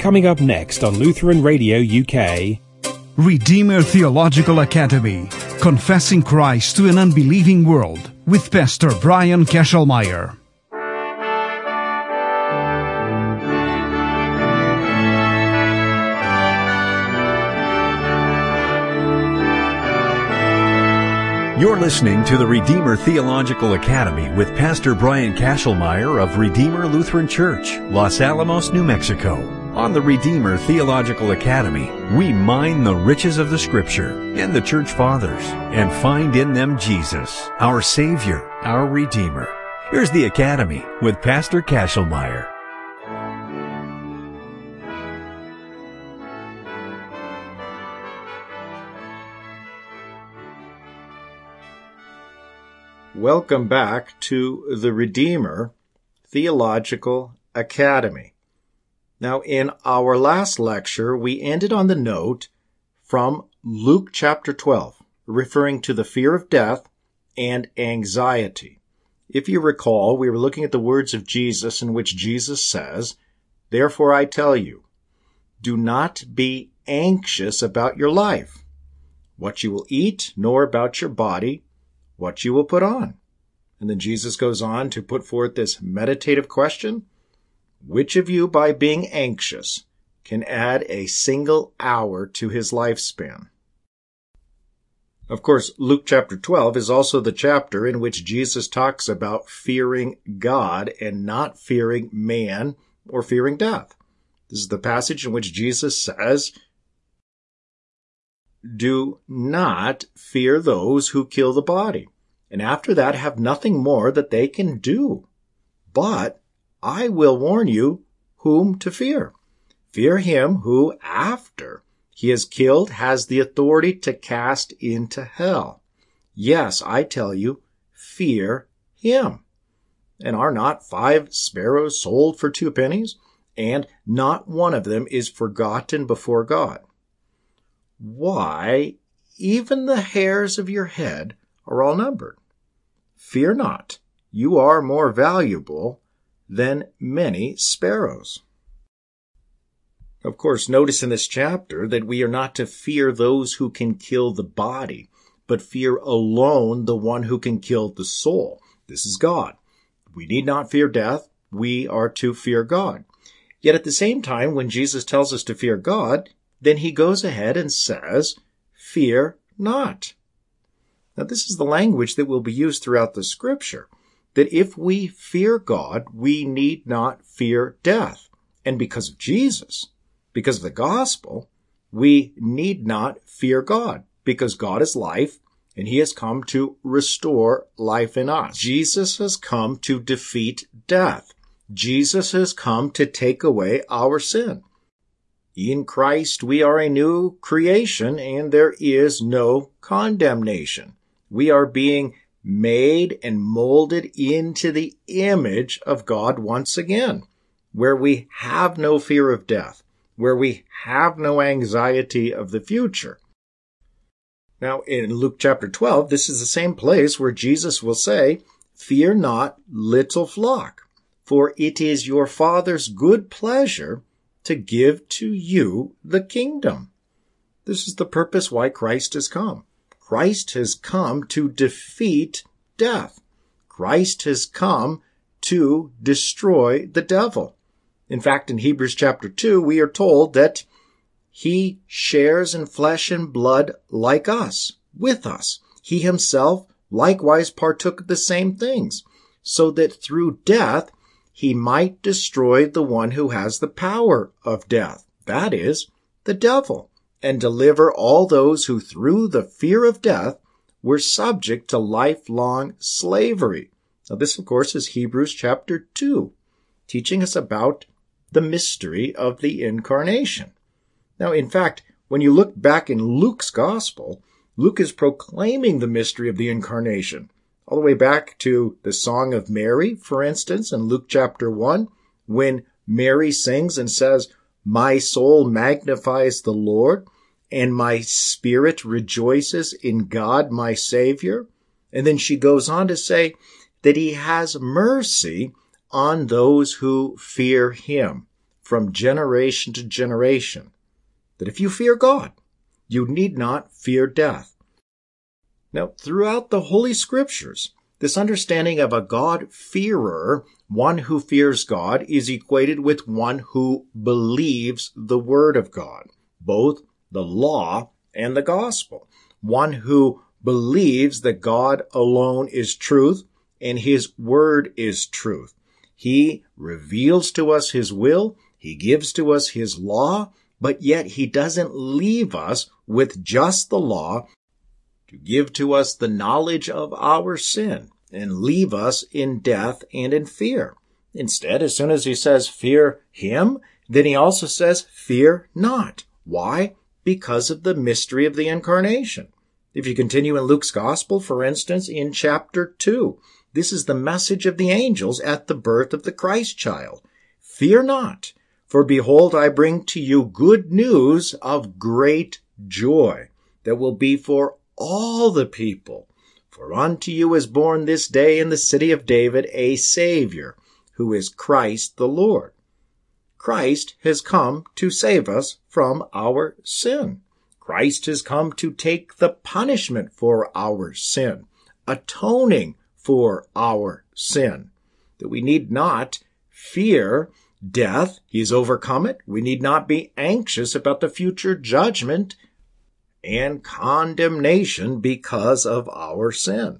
Coming up next on Lutheran Radio UK. Redeemer Theological Academy, Confessing Christ to an Unbelieving World, with Pastor Brian Kesselmeyer. You're listening to the Redeemer Theological Academy with Pastor Brian Kesselmeyer of Redeemer Lutheran Church, Los Alamos, New Mexico. On the Redeemer Theological Academy, we mine the riches of the Scripture and the Church Fathers and find in them Jesus, our Savior, our Redeemer. Here's the Academy with Pastor Kesselmeyer. Welcome back to the Redeemer Theological Academy. Now, in our last lecture, we ended on the note from Luke chapter 12, referring to the fear of death and anxiety. If you recall, we were looking at the words of Jesus in which Jesus says, "Therefore I tell you, do not be anxious about your life, what you will eat, nor about your body, what you will put on." And then Jesus goes on to put forth this meditative question: which of you, by being anxious, can add a single hour to his lifespan? Of course, Luke chapter 12 is also the chapter in which Jesus talks about fearing God and not fearing man or fearing death. This is the passage in which Jesus says, "Do not fear those who kill the body, and after that have nothing more that they can do. But I will warn you whom to fear. Fear him who, after he is killed, has the authority to cast into hell. Yes, I tell you, fear him. And are not 5 sparrows sold for 2 pennies? And not one of them is forgotten before God. Why, even the hairs of your head are all numbered. Fear not, you are more valuable than many sparrows." Of course, notice in this chapter that we are not to fear those who can kill the body, but fear alone the one who can kill the soul. This is God. We need not fear death. We are to fear God. Yet at the same time, when Jesus tells us to fear God, then he goes ahead and says, "Fear not." Now, this is the language that will be used throughout the Scripture, that if we fear God, we need not fear death. And because of Jesus, because of the gospel, we need not fear God, because God is life, and he has come to restore life in us. Jesus has come to defeat death. Jesus has come to take away our sin. In Christ, we are a new creation, and there is no condemnation. We are being made and molded into the image of God once again, where we have no fear of death, where we have no anxiety of the future. Now, in Luke chapter 12, this is the same place where Jesus will say, "Fear not, little flock, for it is your Father's good pleasure to give to you the kingdom." This is the purpose why Christ has come. Christ has come to defeat death. Christ has come to destroy the devil. In fact, in Hebrews chapter 2, we are told that he shares in flesh and blood like us, with us. He himself likewise partook of the same things, so that through death he might destroy the one who has the power of death, that is, the devil, and deliver all those who through the fear of death were subject to lifelong slavery. Now this, of course, is Hebrews chapter 2, teaching us about the mystery of the incarnation. Now, in fact, when you look back in Luke's gospel, Luke is proclaiming the mystery of the incarnation, all the way back to the Song of Mary, for instance, in Luke chapter 1, when Mary sings and says, "My soul magnifies the Lord, and my spirit rejoices in God my Savior." And then she goes on to say that he has mercy on those who fear him. from generation to generation, that if you fear God, you need not fear death. Now, throughout the Holy Scriptures, this understanding of a God-fearer, one who fears God, is equated with one who believes the Word of God, both the law and the gospel. One who believes that God alone is truth and His Word is truth. He reveals to us His will, He gives to us His law, but yet He doesn't leave us with just the law to give to us the knowledge of our sin and leave us in death and in fear. Instead, as soon as He says, fear Him, then He also says, fear not. Why? Because of the mystery of the incarnation. If you continue in Luke's Gospel, for instance, in chapter 2, this is the message of the angels at the birth of the Christ child. Fear not, for behold, I bring to you good news of great joy that will be for all the people. For unto you is born this day in the city of David a Savior, who is Christ the Lord. Christ has come to save us from our sin. Christ has come to take the punishment for our sin, atoning for our sin, that we need not fear death. He has overcome it. We need not be anxious about the future judgment and condemnation because of our sin.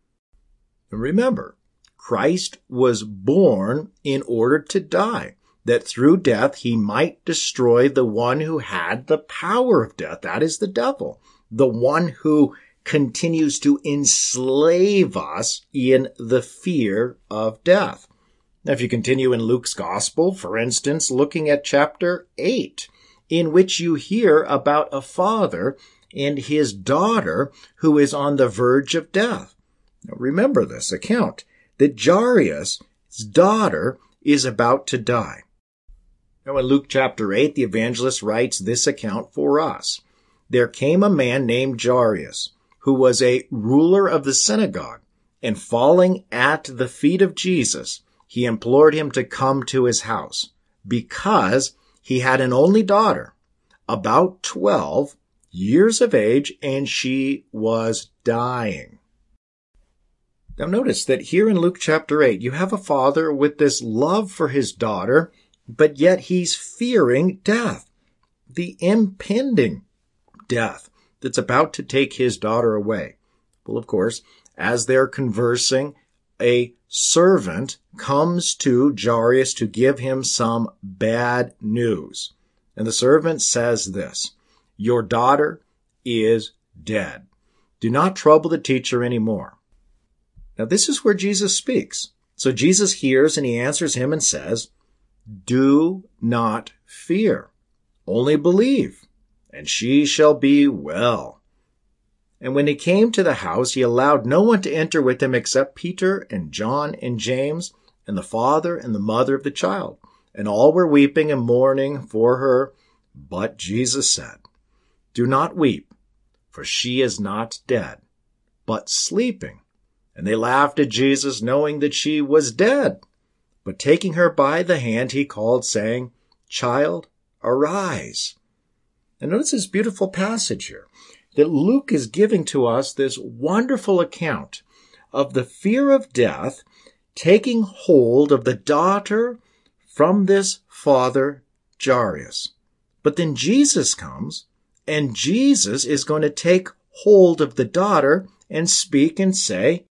And remember, Christ was born in order to die, that through death He might destroy the one who had the power of death, that is the devil, the one who continues to enslave us in the fear of death. Now, if you continue in Luke's Gospel, for instance, looking at chapter 8, in which you hear about a father and his daughter who is on the verge of death. Now, remember this account, that Jairus' daughter is about to die. Now, in Luke chapter 8, the evangelist writes this account for us. There came a man named Jairus, who was a ruler of the synagogue, and falling at the feet of Jesus, he implored him to come to his house, because he had an only daughter, about 12 years of age, and she was dying. Now notice that here in Luke chapter 8, you have a father with this love for his daughter, but yet he's fearing death, the impending death that's about to take his daughter away. Well, of course, as they're conversing, a servant comes to Jairus to give him some bad news. And the servant says this, your daughter is dead. Do not trouble the teacher anymore. Now, this is where Jesus speaks. So Jesus hears and he answers him and says, do not fear, only believe, and she shall be well. And when he came to the house, he allowed no one to enter with him except Peter and John and James and the father and the mother of the child. And all were weeping and mourning for her. But Jesus said, do not weep, for she is not dead, but sleeping. And they laughed at Jesus, knowing that she was dead. But taking her by the hand, he called, saying, child, arise. And notice this beautiful passage here, that Luke is giving to us this wonderful account of the fear of death taking hold of the daughter from this father, Jairus. But then Jesus comes, and Jesus is going to take hold of the daughter and speak and say,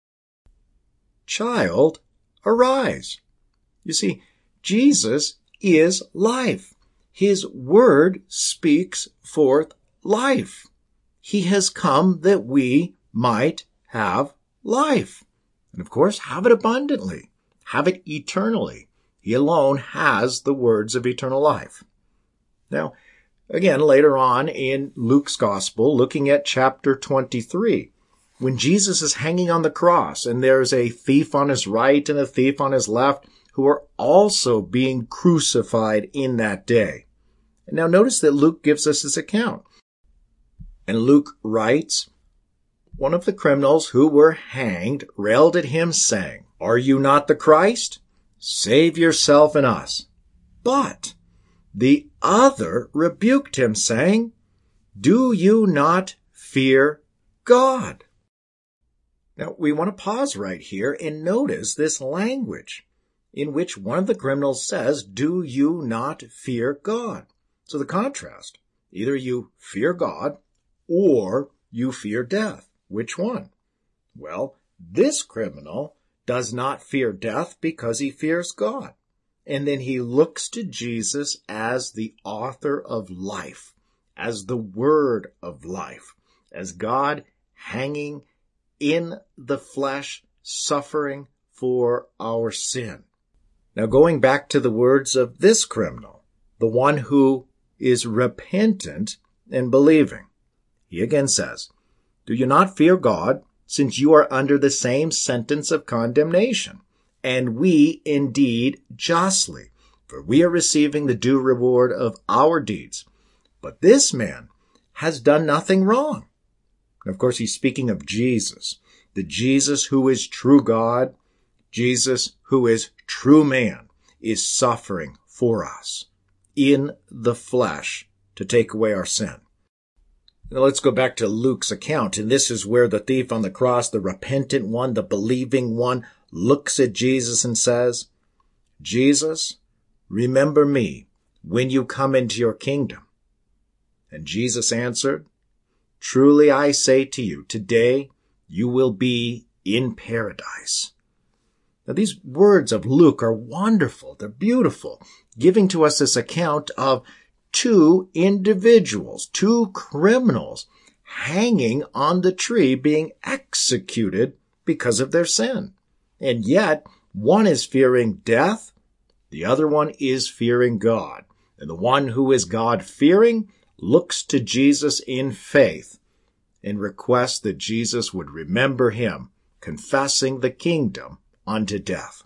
child, arise. You see, Jesus is life. His word speaks forth life. He has come that we might have life. And of course, have it abundantly. Have it eternally. He alone has the words of eternal life. Now, again, later on in Luke's Gospel, looking at chapter 23, when Jesus is hanging on the cross and there's a thief on his right and a thief on his left who are also being crucified in that day. And now notice that Luke gives us this account. And Luke writes, one of the criminals who were hanged railed at him, saying, are you not the Christ? Save yourself and us. But The other rebuked him, saying, Do you not fear God? Now, we want to pause right here and notice this language in which one of the criminals says, Do you not fear God? So the contrast, either you fear God or you fear death. Which one? Well, this criminal does not fear death because he fears God. And then he looks to Jesus as the author of life, as the word of life, as God hanging in the flesh, suffering for our sin. Now, going back to the words of this criminal, the one who is repentant and believing, he again says, Do you not fear God, since you are under the same sentence of condemnation? And we indeed justly, for we are receiving the due reward of our deeds. But this man has done nothing wrong. And of course, he's speaking of Jesus, the Jesus who is true God, Jesus who is true man, is suffering for us in the flesh to take away our sin. Now let's go back to Luke's account, and this is where the thief on the cross, the repentant one, the believing one, looks at Jesus and says, Jesus, remember me when you come into your kingdom. And Jesus answered, Truly I say to you, today you will be in paradise. Now these words of Luke are wonderful. They're beautiful, giving to us this account of two individuals, two criminals, hanging on the tree being executed because of their sin. And yet, one is fearing death, the other one is fearing God. And the one who is God-fearing looks to Jesus in faith and requests that Jesus would remember him, confessing the kingdom unto death.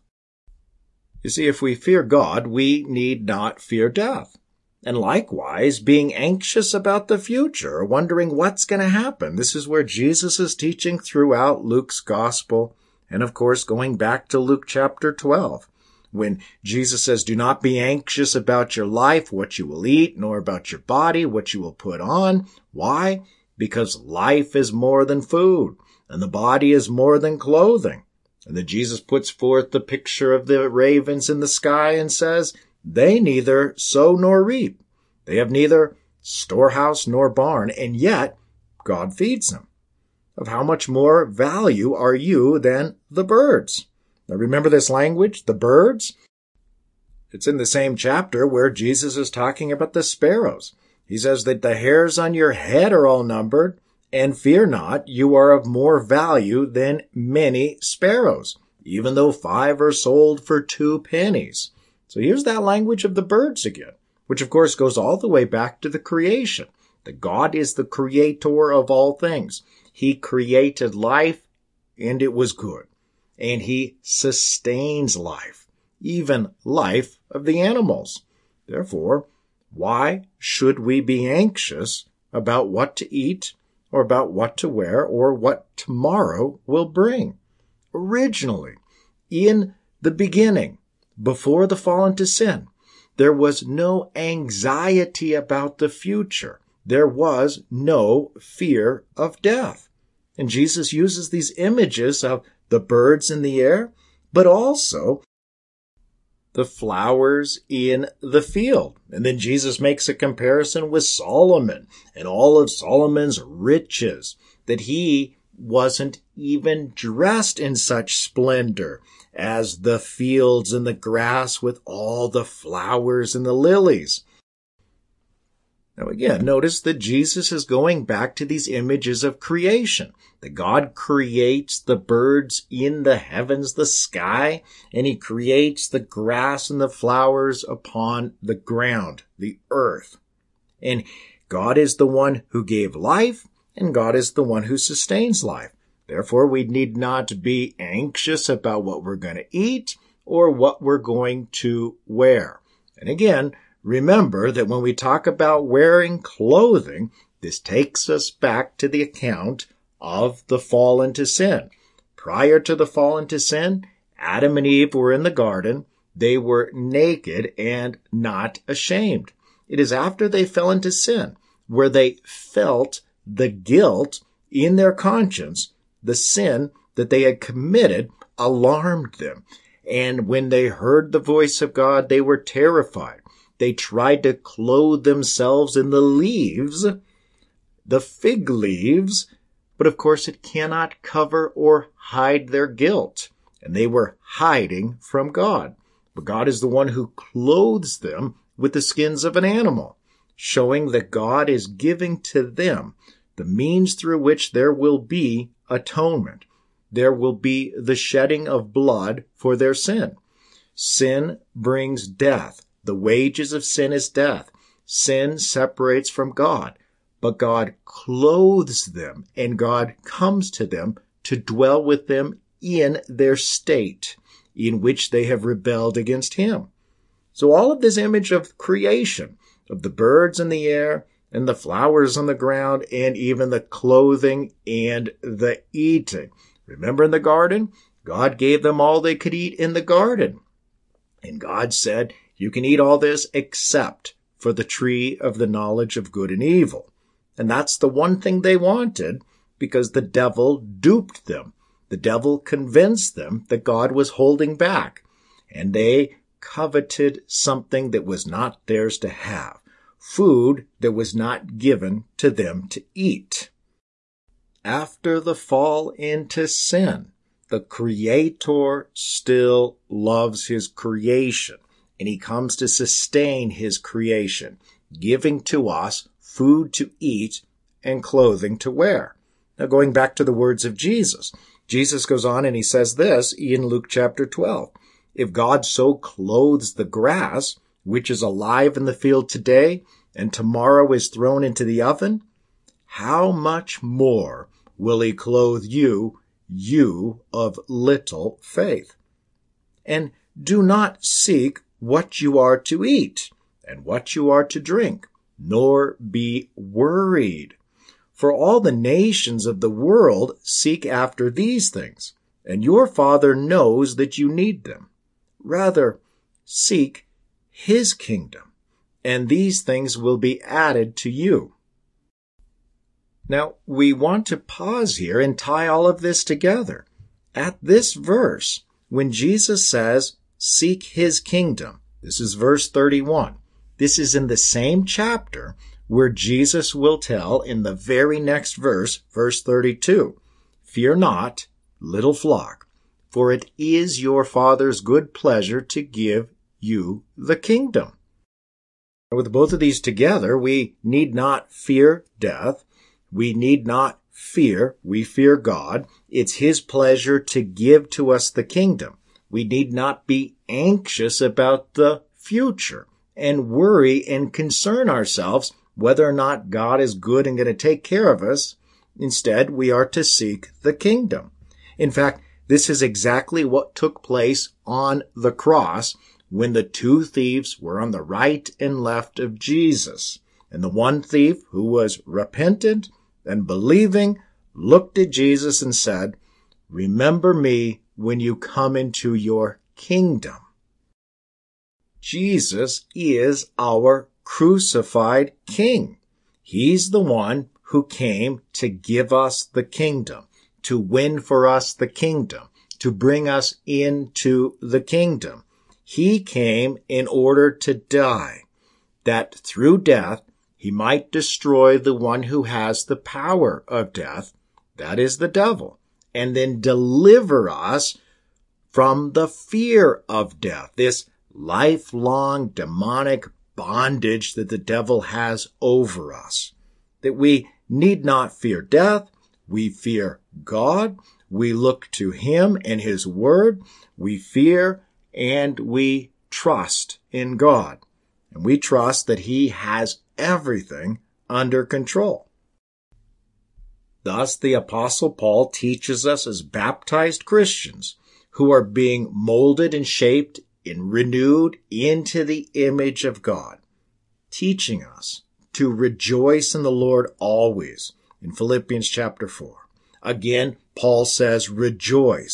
You see, if we fear God, we need not fear death. And likewise, being anxious about the future, wondering what's going to happen. This is where Jesus is teaching throughout Luke's gospel. And of course, going back to Luke chapter 12, when Jesus says, Do not be anxious about your life, what you will eat, nor about your body, what you will put on. Why? Because life is more than food, and the body is more than clothing. And then Jesus puts forth the picture of the ravens in the sky and says, They neither sow nor reap. They have neither storehouse nor barn, and yet God feeds them. Of how much more value are you than the birds? Now remember this language, the birds? It's in the same chapter where Jesus is talking about the sparrows. He says that the hairs on your head are all numbered, and fear not, you are of more value than many sparrows, even though 5 are sold for 2 pennies. So here's that language of the birds again, which of course goes all the way back to the creation. That God is the creator of all things. He created life, and it was good. And he sustains life, even life of the animals. Therefore, why should we be anxious about what to eat, or about what to wear, or what tomorrow will bring? Originally, in the beginning, before the fall into sin, there was no anxiety about the future. There was no fear of death. And Jesus uses these images of the birds in the air, but also the flowers in the field. And then Jesus makes a comparison with Solomon and all of Solomon's riches, that he wasn't even dressed in such splendor as the fields and the grass with all the flowers and the lilies. Now again, notice that Jesus is going back to these images of creation. That God creates the birds in the heavens, the sky, and he creates the grass and the flowers upon the ground, the earth. And God is the one who gave life, and God is the one who sustains life. Therefore, we need not be anxious about what we're going to eat or what we're going to wear. And again, remember that when we talk about wearing clothing, this takes us back to the account of the fall into sin. Prior to the fall into sin, Adam and Eve were in the garden. They were naked and not ashamed. It is after they fell into sin, where they felt the guilt in their conscience, the sin that they had committed alarmed them. And when they heard the voice of God, they were terrified. They tried to clothe themselves in the leaves, the fig leaves, but of course it cannot cover or hide their guilt. And they were hiding from God. But God is the one who clothes them with the skins of an animal, showing that God is giving to them the means through which there will be atonement. There will be the shedding of blood for their sin. Sin brings death. The wages of sin is death. Sin separates from God. But God clothes them, and God comes to them to dwell with them in their state in which they have rebelled against Him. So all of this image of creation, of the birds in the air and the flowers on the ground and even the clothing and the eating. Remember in the garden, God gave them all they could eat in the garden. And God said, you can eat all this except for the tree of the knowledge of good and evil. And that's the one thing they wanted because the devil duped them. The devil convinced them that God was holding back. And they coveted something that was not theirs to have. Food that was not given to them to eat. After the fall into sin, the Creator still loves His creation, and He comes to sustain His creation, giving to us food to eat and clothing to wear. Now going back to the words of Jesus, Jesus goes on and He says this in Luke chapter 12. If God so clothes the grass, which is alive in the field today, and tomorrow is thrown into the oven, how much more will He clothe you, you of little faith? And do not seek what you are to eat and what you are to drink, nor be worried. For all the nations of the world seek after these things, and your Father knows that you need them. Rather, seek His kingdom, and these things will be added to you. Now, we want to pause here and tie all of this together. At this verse, when Jesus says, seek His kingdom, this is verse 31. This is in the same chapter where Jesus will tell in the very next verse, verse 32, fear not, little flock, for it is your Father's good pleasure to give you the kingdom. With both of these together, we need not fear death. We need not fear. We fear God. It's His pleasure to give to us the kingdom. We need not be anxious about the future and worry and concern ourselves whether or not God is good and going to take care of us. Instead, we are to seek the kingdom. In fact, this is exactly what took place on the cross when the two thieves were on the right and left of Jesus. And the one thief, who was repentant and believing, looked at Jesus and said, remember me when you come into your kingdom. Jesus is our crucified King. He's the one who came to give us the kingdom, to win for us the kingdom, to bring us into the kingdom. He came in order to die, that through death He might destroy the one who has the power of death, that is the devil, and then deliver us from the fear of death, this lifelong demonic bondage that the devil has over us. That we need not fear death, we fear God, we look to Him and His Word, we fear and we trust in God. And we trust that He has everything under control. Thus, the Apostle Paul teaches us as baptized Christians who are being molded and shaped and renewed into the image of God, teaching us to rejoice in the Lord always in Philippians chapter 4. Again, Paul says, rejoice.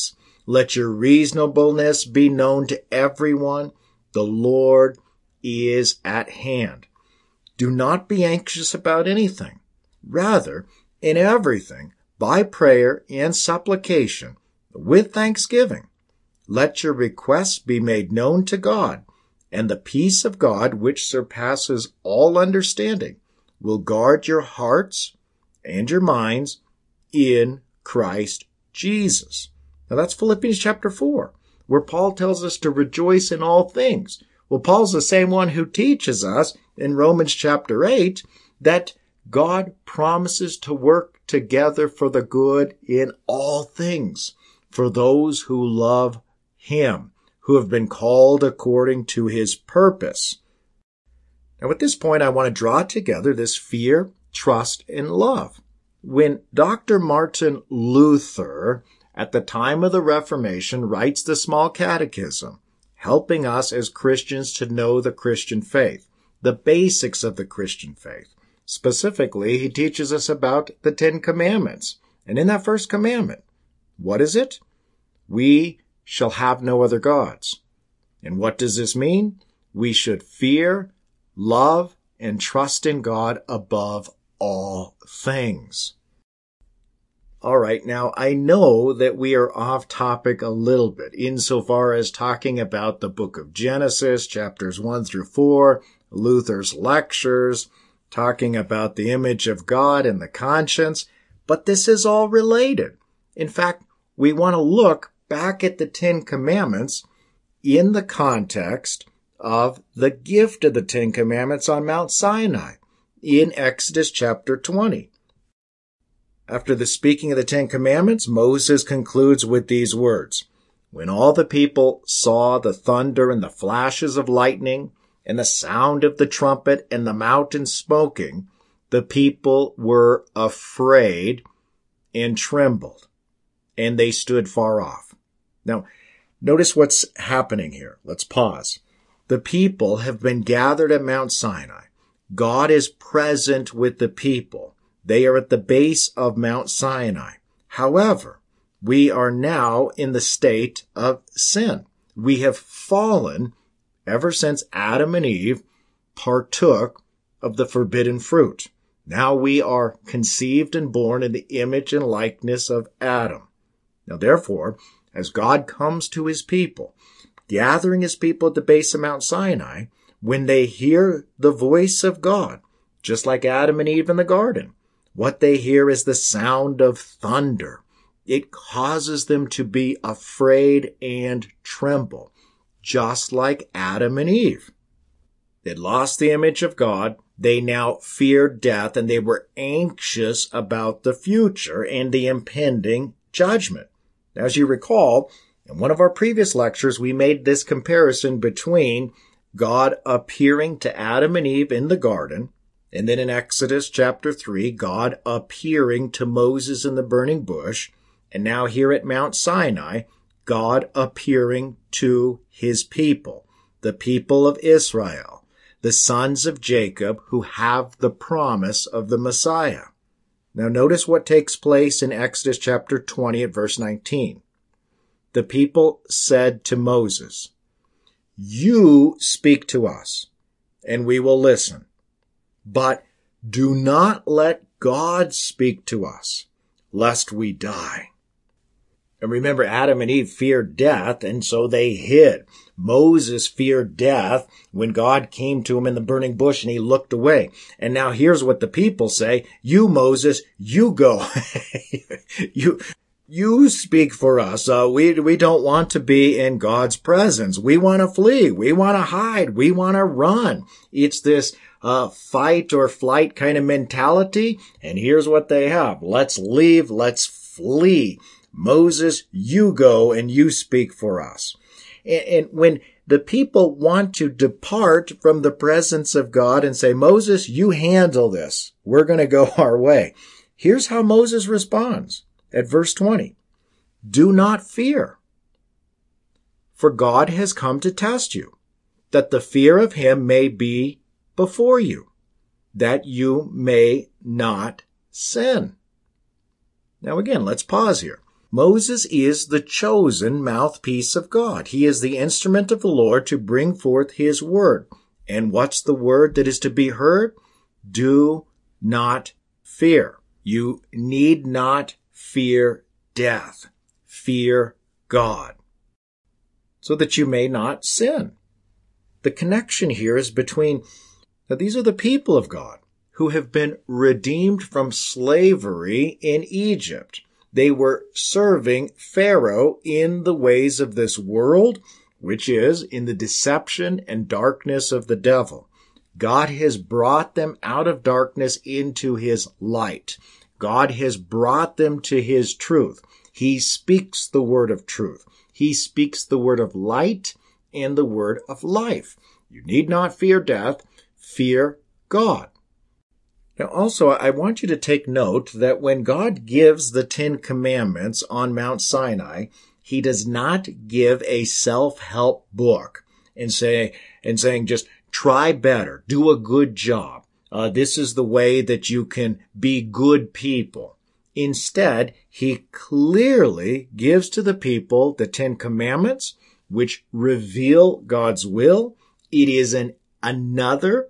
Let your reasonableness be known to everyone. The Lord is at hand. Do not be anxious about anything. Rather, in everything, by prayer and supplication, with thanksgiving, let your requests be made known to God, and the peace of God, which surpasses all understanding, will guard your hearts and your minds in Christ Jesus. Now that's Philippians chapter 4, where Paul tells us to rejoice in all things. Well, Paul's the same one who teaches us in Romans chapter 8 that God promises to work together for the good in all things for those who love Him, who have been called according to His purpose. Now at this point, I want to draw together this fear, trust, and love. When Dr. Martin Luther, at the time of the Reformation, writes the Small Catechism, helping us as Christians to know the Christian faith, the basics of the Christian faith. Specifically, he teaches us about the 10 Commandments. And in that first commandment, what is it? We shall have no other gods. And what does this mean? We should fear, love, and trust in God above all things. All right, now I know that we are off topic a little bit insofar as talking about the book of Genesis, chapters 1 through 4, Luther's lectures, talking about the image of God and the conscience, but this is all related. In fact, we want to look back at the 10 Commandments in the context of the gift of the 10 Commandments on Mount Sinai in Exodus chapter 20. After the speaking of the 10 Commandments, Moses concludes with these words, "When all the people saw the thunder and the flashes of lightning and the sound of the trumpet and the mountain smoking, the people were afraid and trembled, and they stood far off." Now, notice what's happening here. Let's pause. The people have been gathered at Mount Sinai. God is present with the people. They are at the base of Mount Sinai. However, we are now in the state of sin. We have fallen ever since Adam and Eve partook of the forbidden fruit. Now we are conceived and born in the image and likeness of Adam. Now therefore, as God comes to His people, gathering His people at the base of Mount Sinai, when they hear the voice of God, just like Adam and Eve in the garden, what they hear is the sound of thunder. It causes them to be afraid and tremble, just like Adam and Eve. They'd lost the image of God. They now feared death, and they were anxious about the future and the impending judgment. As you recall, in one of our previous lectures, we made this comparison between God appearing to Adam and Eve in the garden, and then in Exodus chapter 3, God appearing to Moses in the burning bush, and now here at Mount Sinai, God appearing to His people, the people of Israel, the sons of Jacob who have the promise of the Messiah. Now notice what takes place in Exodus chapter 20 at verse 19. The people said to Moses, "You speak to us, and we will listen. But do not let God speak to us, lest we die." And remember, Adam and Eve feared death, and so they hid. Moses feared death when God came to him in the burning bush and he looked away. And now here's what the people say. "You, Moses, you go. You speak for us. We don't want to be in God's presence. We want to flee. We want to hide. We want to run." It's this fight or flight kind of mentality. And here's what they have. Let's leave. Let's flee. "Moses, you go and you speak for us." And when the people want to depart from the presence of God and say, "Moses, you handle this. We're going to go our way." Here's how Moses responds at verse 20. "Do not fear, for God has come to test you, that the fear of Him may be before you, that you may not sin." Now again, let's pause here. Moses is the chosen mouthpiece of God. He is the instrument of the Lord to bring forth his word. And what's the word that is to be heard? Do not fear. You need not fear death. Fear God, so that you may not sin. The connection here is between, now these are the people of God who have been redeemed from slavery in Egypt. They were serving Pharaoh in the ways of this world, which is in the deception and darkness of the devil. God has brought them out of darkness into his light. God has brought them to his truth. He speaks the word of truth. He speaks the word of light and the word of life. You need not fear death. Fear God. Now also, I want you to take note that when God gives the 10 Commandments on Mount Sinai, he does not give a self-help book and saying just try better, do a good job. This is the way that you can be good people. Instead, he clearly gives to the people the 10 Commandments, which reveal God's will. It is another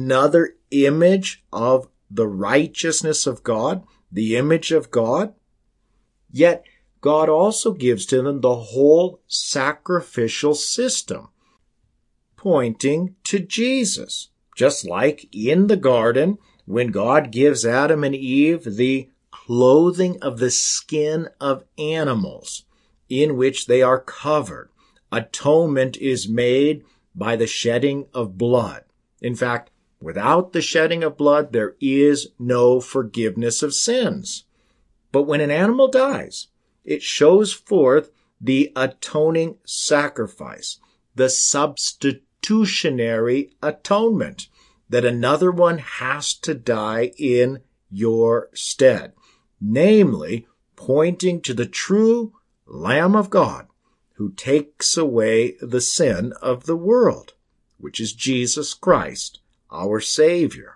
image of the righteousness of God, the image of God. Yet, God also gives to them the whole sacrificial system, pointing to Jesus. Just like in the garden, when God gives Adam and Eve the clothing of the skin of animals in which they are covered, atonement is made by the shedding of blood. In fact, without the shedding of blood, there is no forgiveness of sins. But when an animal dies, it shows forth the atoning sacrifice, the substitutionary atonement, that another one has to die in your stead, namely pointing to the true Lamb of God who takes away the sin of the world, which is Jesus Christ, our Savior.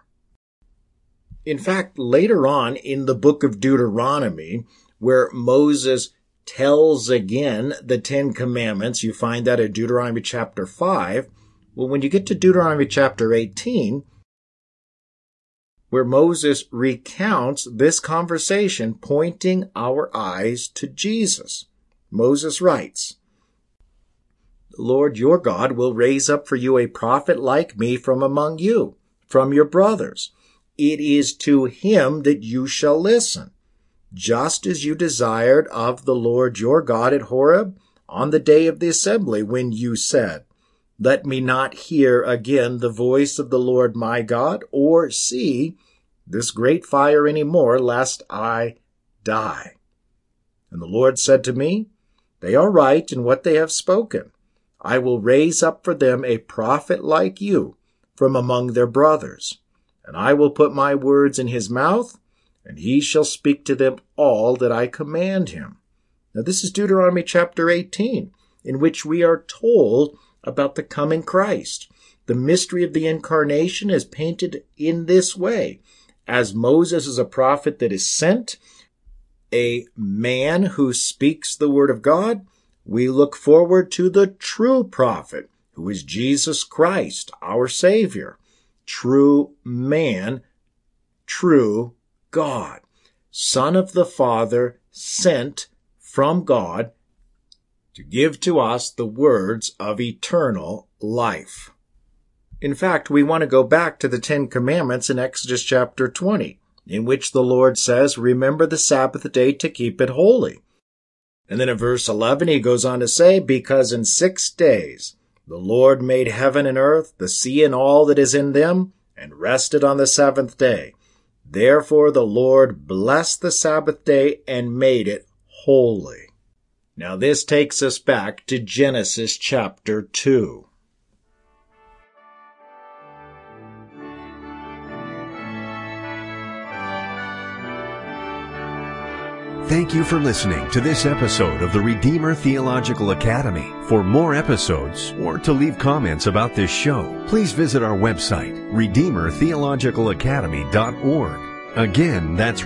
In fact, later on in the book of Deuteronomy, where Moses tells again the 10 Commandments, you find that in Deuteronomy chapter 5. Well, when you get to Deuteronomy chapter 18, where Moses recounts this conversation, pointing our eyes to Jesus, Moses writes, "The Lord your God will raise up for you a prophet like me from among you, from your brothers. It is to him that you shall listen, just as you desired of the Lord your God at Horeb on the day of the assembly, when you said, 'Let me not hear again the voice of the Lord my God, or see this great fire any more, lest I die.' And the Lord said to me, 'They are right in what they have spoken. I will raise up for them a prophet like you from among their brothers, and I will put my words in his mouth, and he shall speak to them all that I command him.'" Now this is Deuteronomy chapter 18, in which we are told about the coming Christ. The mystery of the incarnation is painted in this way. As Moses is a prophet that is sent, a man who speaks the word of God, we look forward to the true prophet, who is Jesus Christ, our Savior. True man, true God, Son of the Father, sent from God to give to us the words of eternal life. In fact, we want to go back to the 10 Commandments in Exodus chapter 20, in which the Lord says, "Remember the Sabbath day to keep it holy." And then in verse 11, he goes on to say, "Because in 6 days the Lord made heaven and earth, the sea and all that is in them, and rested on the 7th day. Therefore the Lord blessed the Sabbath day and made it holy." Now this takes us back to Genesis chapter 2. Thank you for listening to this episode of the Redeemer Theological Academy. For more episodes or to leave comments about this show, please visit our website, RedeemerTheologicalAcademy.org. Again, that's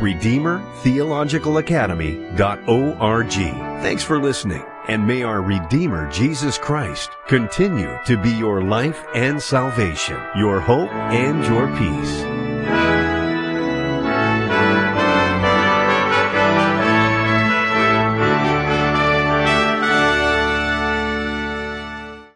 RedeemerTheologicalAcademy.org. Thanks for listening, and may our Redeemer Jesus Christ continue to be your life and salvation, your hope and your peace.